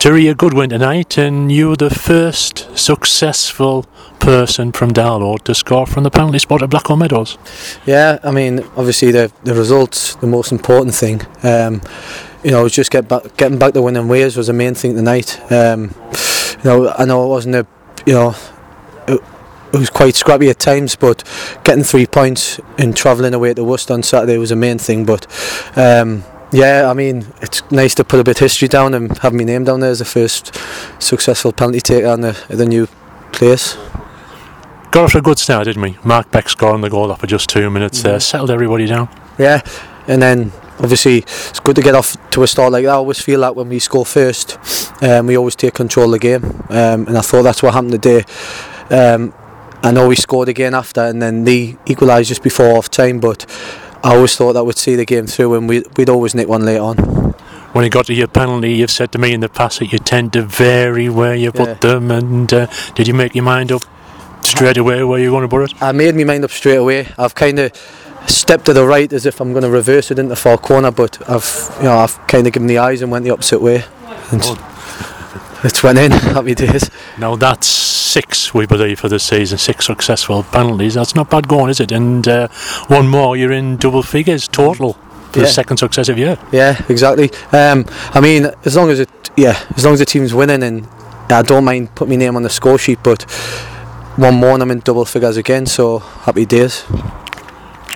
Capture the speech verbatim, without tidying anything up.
Terry, a good win tonight, and you were the first successful person from Darlow to score from the penalty spot at Blackwell Meadows. Yeah, I mean, obviously the the results, the most important thing. Um, you know, just get back, getting back to winning ways was the main thing tonight. Um, you know, I know it wasn't a, you know, it, it was quite scrappy at times, but getting three points and travelling away to Worcester on Saturday was the main thing. But um, yeah, I mean, it's nice to put a bit of history down and have my name down there as the first successful penalty taker in the, the new place. Got off to a good start, didn't we? Mark Beck scoring the goal after just two minutes there, settled everybody down. Yeah, and then obviously it's good to get off to a start like that. I always feel that when we score first, um, we always take control of the game, um, and I thought that's what happened today. Um, I know we scored again after, and then they equalised just before half time, but I always thought that would see the game through, and we, we'd always nick one later on. When you got to your penalty, you've said to me in the past that you tend to vary where you put yeah. them, and uh, did you make your mind up straight away where you want to put it? I made my mind up straight away. I've kind of stepped to the right as if I'm going to reverse it into the far corner, but I've, you know, I've kind of given the eyes and went the opposite way, and oh. It went in. Happy days. Now that's six, we believe, for this season. Six successful penalties. That's not bad going, is it? And uh, one more, you're in double figures total for yeah. the second successive year. Yeah, exactly. Um, I mean, as long as it, yeah, as long as the team's winning, and I don't mind putting my name on the score sheet, but one more and I'm in double figures again, so happy days.